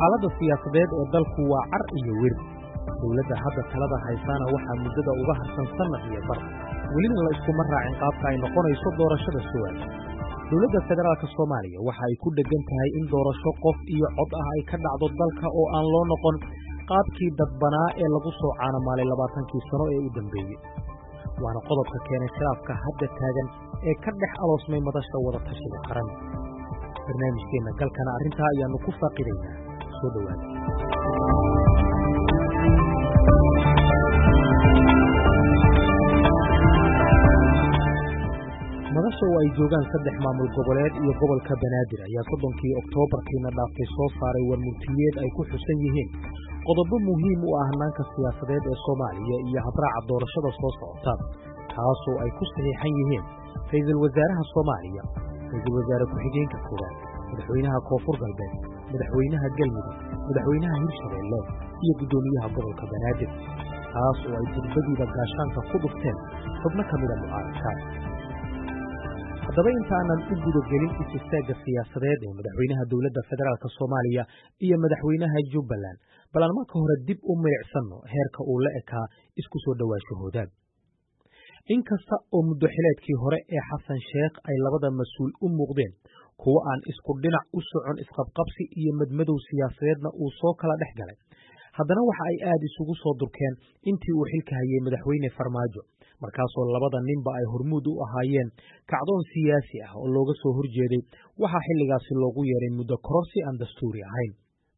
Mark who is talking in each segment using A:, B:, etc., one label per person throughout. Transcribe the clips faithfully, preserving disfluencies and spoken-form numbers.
A: xaaladda siyaasadeed ee dalku waa car iyo wir. Dowladda hadda talada haysaana waxaa muddada uga harsan sanad iyo bar. welina la iskuma raacin qaabka ay noqonayso doorashada su'aal. Dowladda federaalka Soomaaliya waxa ay ku dhegan tahay in doorasho qof iyo cod ah ay ka dhacdo dalka oo aan loo noqon qaabkii dadbanaa ee lagu soo caanamaalay labaatankii sano ee u dambeeyey. waana qodobka keenay khilaafka hadda taagan ee ka dhex aloosmay madasha wada tashiga qaran. barnaamijkeenna galkana arrintaa ayaanu ku faaqidaynaa. soo dhowaada. madasha oo ay joogaan saddex maamul goboleed iyo gobolka Banaadir ayaa soddonkii Oktoobarkiina dhaaftay soo saaray warmurtiyeed ay ku xusan yihiin qodobo muhiim u ah hannaanka siyaasadeed ee Soomaaliya iyo habraaca doorashada soo socota, taasoo ay ku saxiixan yihiin ra'iisul wasaaraha Soomaaliya, ra'iisul wasaare ku-xigeenka koowaad, madaxweynaha Koonfur Galbeed, madaxweynaha Galmudug, madaxweynaha Hirshabeelle iyo guddoomiyaha gobolka Banaadir, taas oo ay dibadiida gaashaanka ku dhufteen xubno ka mid a mucaaradka. haddaba intaanan u gudagelin is-istaagga siyaasadeed ee madaxweynaha dowladda federaalka Soomaaliya iyo madaxweynaha Jubbaland, bal aan marka hore dib u milicsano heerka uu la ekaa isku soo dhawaashahooda. inkasta oo muddo xileedkii hore ee Xasan Sheekh ay labada mas-uul u muuqdeen kuwo aan isku dhinac u socon isqabqabsi iyo madmadow siyaasadeedna uu soo kala dhex galay, haddana waxa ay aad isugu soo durkeen intii uu xilka hayay madaxweyne Farmaajo, markaasoo labada ninba ay hormuud u ahaayeen kacdoon siyaasi ah oo looga soo horjeeday waxaa xilligaasi loogu yeeray muddo kororsi aan dastuuri ahayn.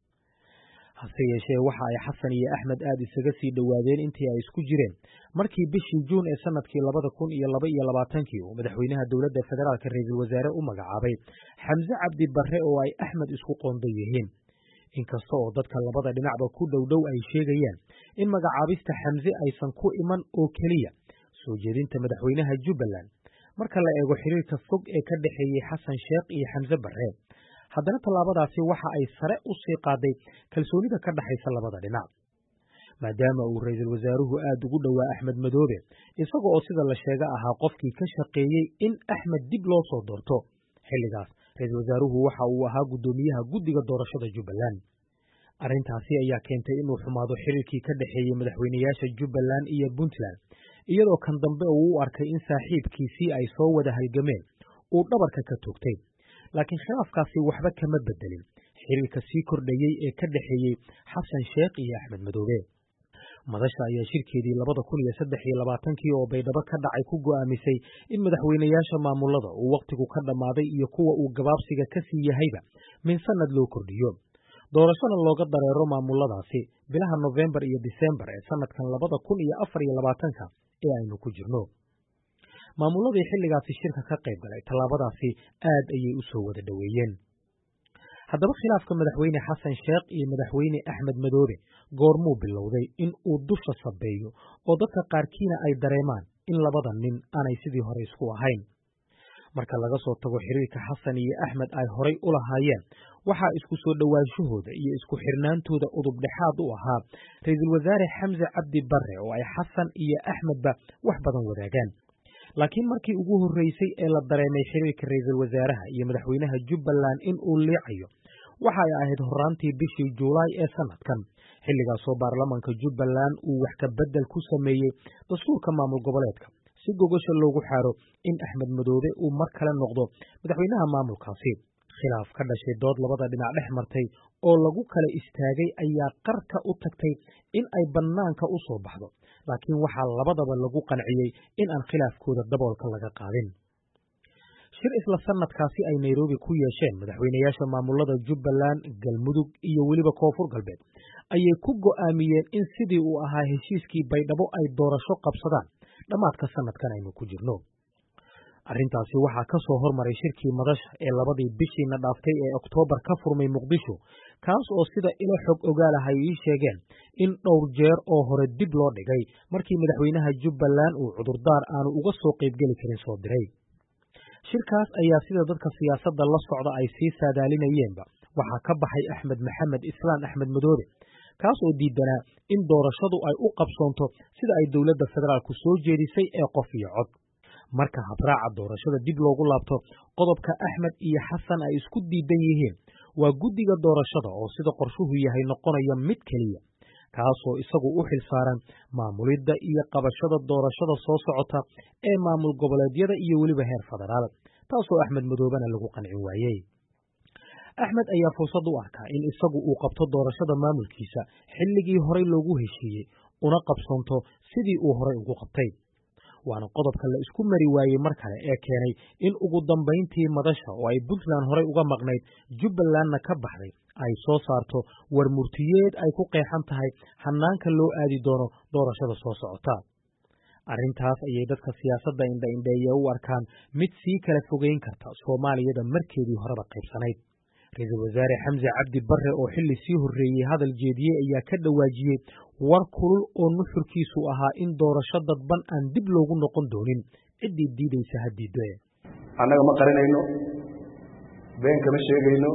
A: hase yeeshee waxa ay Xasan iyo Axmed aad isaga sii dhowaadeen intii ay isku jireen markii bishii Juun ee sanadkii labada kun iyo laba iyo labaatankii uu madaxweynaha dowladda federaalka ra'iisul wasaare u magacaabay Xamse Cabdi Barre oo ay Axmed isku qoonday yihiin. inkasta oo dadka labada dhinacba ku dhowdhow ay sheegayaan in magacaabista Xamse aysan ku iman oo keliya soo jeedinta madaxweynaha Jubbaland marka la eego xiriirka fog ee ka dhaxeeyay Xasan Sheekh iyo Xamse Barre, haddana tallaabadaasi waxa ay sare u sii qaaday kalsoonida ka dhaxaysa labada dhinac, maadaama uu ra'iisul wasaaruhu aad ugu dhowaa Axmed Madoobe, isaga oo sida la sheega ahaa qofkii ka shaqeeyey in Axmed dib loo soo doorto. xilligaas ra'iisul wasaaruhu waxa uu ahaa guddoomiyaha guddiga doorashada Jubbaland. arrintaasi ayaa keentay inuu xumaado xiriirkii ka dhaxeeyey madaxweynayaasha Jubbaland iyo Puntland, iyadoo kan dambe uu u arkay in saaxiibkiisii ay soo wada halgameen uu dhabarka ka toogtay. laakiin khilaafkaasi waxba kama bedelin xiriirka sii kordhayey ee ka dhaxeeyey Xasan Sheekh iyo Axmed Madoobe. madasha ayaa shirkeedii labada kun iyo saddex iyo labaatankii oo Baydhabo ka dhacay ku go'aamisay in madaxweynayaasha maamulada uu wakhtigu ka dhammaaday iyo kuwa uu gabaabsiga ka sii yahayba min sanad loo kordhiyo, doorashona looga dareero maamuladaasi bilaha Novembar iyo Disembar ee sanadkan labada kun iyo afar iyo labaatanka ee aynu ku jirno. maamuladii xilligaasi shirka ka qayb galay tallaabadaasi aad ayay u soo wada dhoweeyeen. haddaba khilaafka madaxweyne Xasan Sheekh iyo madaxweyne Axmed Madoobe goormuu bilowday in uu dusha sabeeyo oo dadka qaarkiina ay dareemaan in labada nin aanay sidii hore isku ahayn. marka laga soo tago xiriirka Xasan iyo Axmed ay horay u lahaayeen, waxaa isku soo dhawaanshahooda iyo isku xirnaantooda udub dhexaad u ahaa ra'iisul wasaare Xamse Cabdi Barre oo ay Xasan iyo Axmedba wax badan wadaagaan. laakiin markii ugu horreysay ee la dareemay xiriirka ra'iisul wasaaraha iyo madaxweynaha Jubbaland in uu liicayo waxa ay ahayd horraantii bishii Juulaay ee sanadkan, xilligaasoo baarlamaanka Jubbaland uu wax ka beddel ku sameeyey dastuurka maamul goboleedka si gogosha loogu xaaro in Axmed Madoobe uu mar kale noqdo madaxweynaha maamulkaasi. khilaaf ka dhashay dood labada dhinac dhex martay oo lagu kala istaagay ayaa qarka u tagtay in ay bannaanka u soo baxdo, laakiin waxaa labadaba lagu qanciyey in aan khilaafkooda daboolka laga qaadin. shir isla sanadkaasi ay Nairobi ku yeesheen madaxweynayaasha maamulada Jubbaland, Galmudug iyo weliba Koonfur Galbeed ayay ku go'aamiyeen in sidii uu ahaa heshiiskii Baydhabo ay doorasho qabsadaan dhammaadka sanadkan aynu ku jirno. arrintaasi waxaa ka soo hormaray shirkii madasha ee labadii bishiina dhaaftay ee Oktoobar ka furmay Muqdisho, kaas oo sida ilo xog ogaal ah ay ii sheegeen in dhowr jeer oo hore dib loo dhigay markii madaxweynaha Jubbaland uu cudurdaar aanu uga soo qaybgeli karin soo diray. shirkaas ayaa sida dadka siyaasadda la socda ay sii saadaalinayeenba waxaa ka baxay Axmed Maxamed Islaan Axmed Madoobe, kaas oo diidanaa in doorashadu ay u qabsoonto sida ay dowladda federaalku soo jeedisay ee qof iyo cod. marka habraaca doorashada dib loogu laabto qodobka Axmed iyo Xasan ay isku diidan yihiin waa guddiga doorashada oo sida qorshuhu yahay noqonaya mid kaliya kaasoo isagu u xilsaaran maamulidda iyo qabashada doorashada soo socota ee maamul goboleedyada iyo weliba heer federaal taasoo Axmed Madoobana lagu qancin waayey. Axmed ayaa fursad u arkaa in isagu uu qabto doorashada maamulkiisa xilligii horey loogu heshiiyey una qabsoonto sidii uu horey ugu qabtay. waana qodobka la isku mari waayey mar kale ee keenay in ugu dambayntii madasha oo ay Puntland horey uga maqnayd Jubbalandna ka baxday ay soo saarto war murtiyeed ay ku qeexan tahay hanaanka loo aadi doono doorashada soo socota. arrintaas ayay dadka siyaasadda indha-indheeya u arkaan mid sii kala fogeyn karta Soomaaliyada markeedii horeba qaybsanayd. Ra'iisul Wasaare Xamse Cabdi Barre oo xilli sii horreeyey hadal jeediyey ayaa ka dhawaajiyey war kulul oo nuxurkiisu ahaa in doorasho dadban aan dib loogu noqon doonin ciddii diidaysa ha diiddo.
B: annaga ma qarinayno been kama sheegayno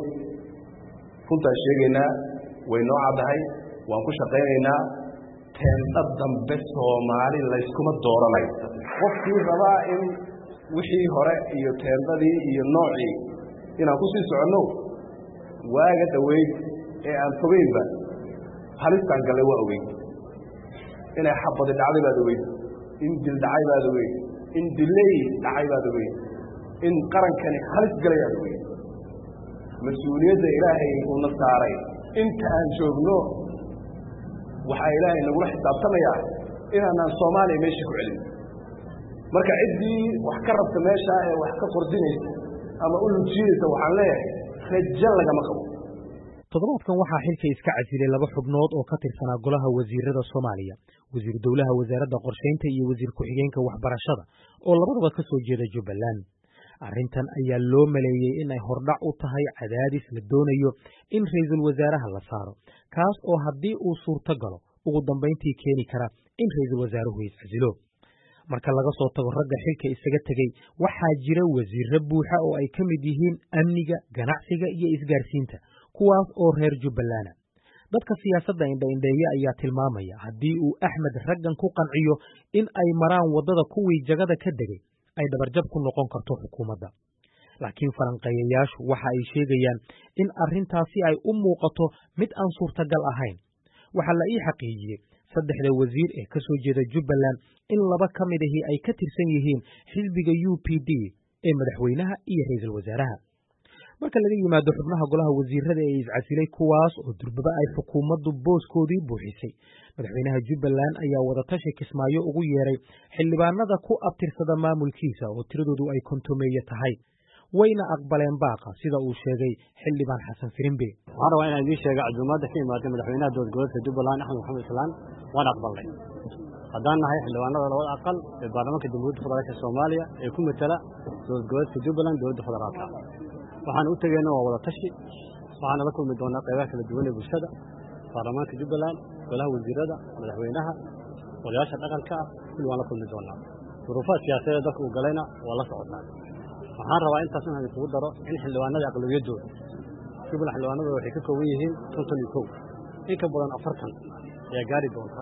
B: runtaan sheegaynaa way noo caddahay waan ku shaqaynaynaa teenda dambe Soomaali layskuma dooranayo qofkii rabaa in wixii hore iyo teendadii iyo noocii inaan ku sii soconno waaga dhaweyd ee aan fogeynba halistaan galay waa ogeyd inay xabadi dhacday baad ogeyd in dil dhacay baad ogeyd in dilay dhacay baad ogeyd in qarankani halis galay baad ogeyd mas-uuliyadda ilaahay uuna saaray inta aan joogno waxaa ilaahay nagula xisaabtamayaa inaanaan Soomaaliya meesha ku celin marka ciddii wax ka rabta meesha ee wax ka qordinaysa ama u lujiinaysa waxaan leeyahay rajo lagama qabo.
A: toddobaadkan waxaa xilka iska casilay laba xubnood oo ka tirsanaa golaha wasiirada Soomaaliya wasiir dowlaha wasaaradda qorsheynta iyo wasiir ku-xigeenka waxbarashada oo labadaba ka soo jeeda Jubbaland. arrintan ayaa loo maleeyey in ay hordhac u tahay cadaadis la doonayo in ra'iisul wasaaraha la saaro kaas oo haddii uu suurto galo ugu dambayntii keeni kara in ra'iisul wasaaruhu iscasilo. marka laga soo tago ragga xilka isaga tegey waxaa jira wasiirro buuxa oo ay ka mid yihiin amniga, ganacsiga iyo isgaarsiinta kuwaas oo reer Jubbaland. dadka siyaasadda indha-indheeya ayaa tilmaamaya haddii uu Axmed raggan ku qanciyo in ay maraan waddada kuwii jagada ka degay ay dhabarjab ku noqon karto xukuumadda. laakiin falanqeeyayaashu waxa ay sheegayaan in arrintaasi ay u muuqato mid aan suurtagal ahayn. waxaa la ii xaqiijiyey saddexda wasiir ee ka soo jeeda Jubbaland in laba ka mid ahi ay ka tirsan yihiin xisbiga U P D ee madaxweynaha iyo ra'iisul wasaaraha. marka laga yimaado xubnaha golaha wasiirada ee iscasilay kuwaas oo durbaba ay xukuumaddu booskoodii buuxisay, madaxweynaha Jubbaland ayaa wadatashi Kismaayo ugu yeeray xildhibaanada ku abtirsada maamulkiisa oo tiradoodu ay kontomeeye tahay wayna aqbaleen baaqa sida uu sheegay xildhibaan Xasan Firimbe.
C: waxaan rabaa inaan idiin sheego casuumadda ka imaatay madaxweynaha dowlad goboleedka Jubbaland Axmed Maxamed Islaan waan aqbalnay haddaan nahay xildhibaanada labada aqal ee baarlamaanka jamhuuriyadda federaalka Soomaaliya ee ku matala dowlad goboleedka Jubbaland dowladda federaalka. waxaan u tagayna waa wada tashi waxaan la kulmi doonaa qaybaha kala duwan ee bulshada baarlamaanka Jubbaland golaha wasiirada madaxweynaha walaasha dhaqanka kulli waan la kulmi doonaa duruufaha siyaasadeed dadka u galayna waa la socotaa. waxaan rabaa intaas inaan isugu daro in xildhibaanada aqlabiyadooda Jubbaland xildhibaanadu waxay ka kooban yihiin konton iyo kow in ka badan afartan ayaa gaari doonta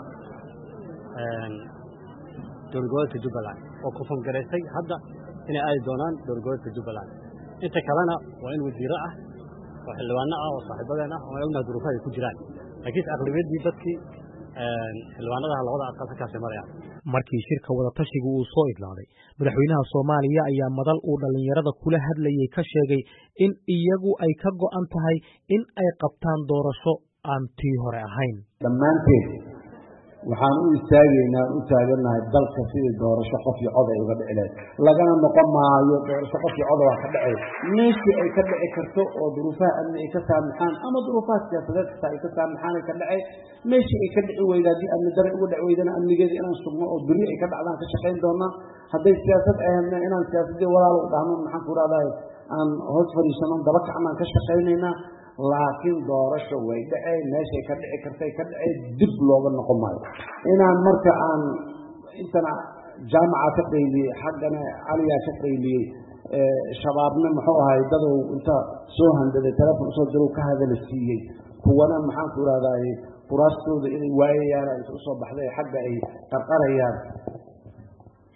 C: dowlad goboleedka Jubbaland oo ku fangareysay hadda inay aadi doonaan dowlad goboleedka Jubbaland. inta kalena waa in wasiiro ah oo xildhibaano ah oo saaxiibadeen ah oo ay ognahay duruufaha ay ku jiraan laakiin aqlabiyadii dadkii xildhibaanada labada aqal ka kaashay marayaan.
A: markii shirka wada tashigu uu soo idlaaday madaxweynaha Soomaaliya ayaa madal uu dhalinyarada kula hadlayay ka sheegay in iyagu ay ka go'an tahay in ay qabtaan doorasho aan tii hore ahayn.
D: dhammaanteed waxaan u istaagaynaa u taaganahay dalka sidii doorasho qof iyo cod ay uga dhici lahayd lagana noqon maayo doorasho qof iyo cod waa ka dhacay meeshii ay ka dhici karto oo duruufaha amni ay ka saamaxaan ama duruufaha siyaasadeed kasta ay ka saamaxaan ay ka dhacay meeshii ay ka dhici weyda haddii amni dare uga dhici weydana amnigeeda inaan sugno oo beri ay ka dhacdaan ka shaqayn doonaa hadday siyaasad ahayna inaan siyaasadii walaal u dhahno maxaan ku rahdahay aan hoos fadhiisano daba kacnaan ka shaqaynaynaa laakiin doorasho way dhacay meeshay ka dhici kartay ka dhacay dib looga noqon maayo inaan marka aan intana jaamaca ka qayliyey xaggana caliyaa ka qayliyey shabaabna muxuu ahay dadow inta soo handaday telefoon usoo dirow ka hadala siiyey kuwana maxaan ku ihahdaay kuraastooda inay waayayaan inta usoo baxday xagga ay qarqarayaan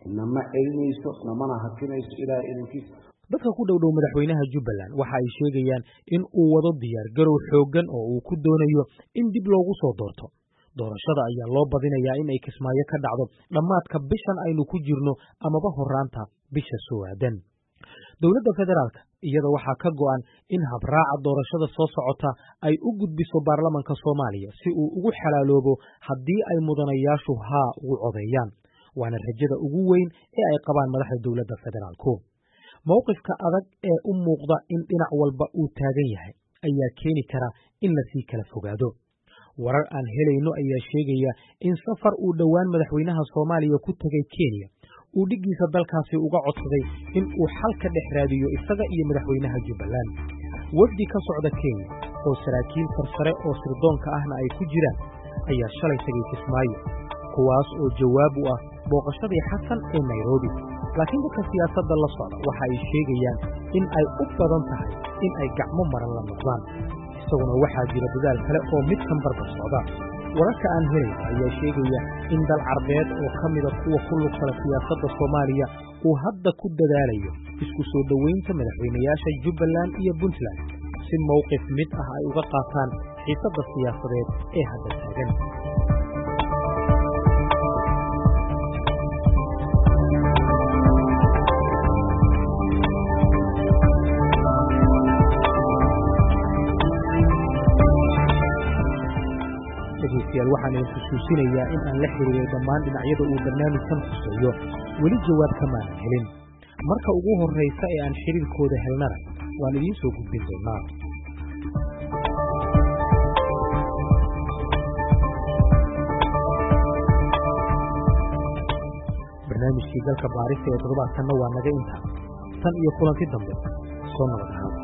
D: nama celinayso namana hakinayso ilaa idinkiis.
A: dadka ku dhow dhow madaxweynaha Jubbaland waxa ay sheegayaan in uu wado diyaar garow xoogan oo uu ku doonayo in dib loogu soo doorto. doorashada ayaa loo badinayaa in ay Kismaayo ka dhacdo dhammaadka bishan aynu ku jirno amaba horaanta bisha soo aadan. dowladda federaalka iyada waxaa ka go'an in habraaca doorashada soo socota ay u gudbiso baarlamaanka Soomaaliya si uu ugu xalaaloobo haddii ay mudanayaashu haa ugu codeeyaan. waana rajada ugu weyn ee ay qabaan madaxda dowladda federaalku. mowqifka adag ee u muuqda in dhinac walba uu taagan yahay ayaa keeni kara in la sii kala fogaado. warar aan helayno ayaa sheegaya in safar uu dhowaan madaxweynaha Soomaaliya ku tagay Kenya uu dhigiisa dalkaasi uga codsaday in uu xal ka dhex raadiyo isaga iyo madaxweynaha Jubbaland. wafdi ka socda Kenya oo saraakiil sarsare oo sirdoonka ahna ay ku jiraan ayaa shalay tagay Kismaayo, kuwaas oo jawaab u ah booqashadii Xasan ee Nairobi. laakiin dadka siyaasadda la socda waxa ay sheegayaan in ay u badan tahay in ay gacmo maran la noqdaan. isaguna waxaa jira dadaal kale oo mid kan barbar socda. wararka aan helay ayaa sheegaya in dal carbeed oo ka mida kuwa ku lug kala siyaasadda Soomaaliya uu hadda ku dadaalayo isku soo dhoweynta madaxweynayaasha Jubbaland iyo Puntland si mowqif mid ah ay uga qaataan xiisadda siyaasadeed ee hadda taagan. waxaan idin xusuusinayaa in aan la xiriiray dhammaan dhinacyada uu barnaamijkan khuseeyo weli jawaab kamaanan helin. marka ugu horraysa ee aan xiriirkooda helnana waan idiin soo gudbin doonaa. barnaamijkii galka baarista ee toddobaadkanna waa naga intaa. tan iyo kulanti dambe soo nabad ahaada.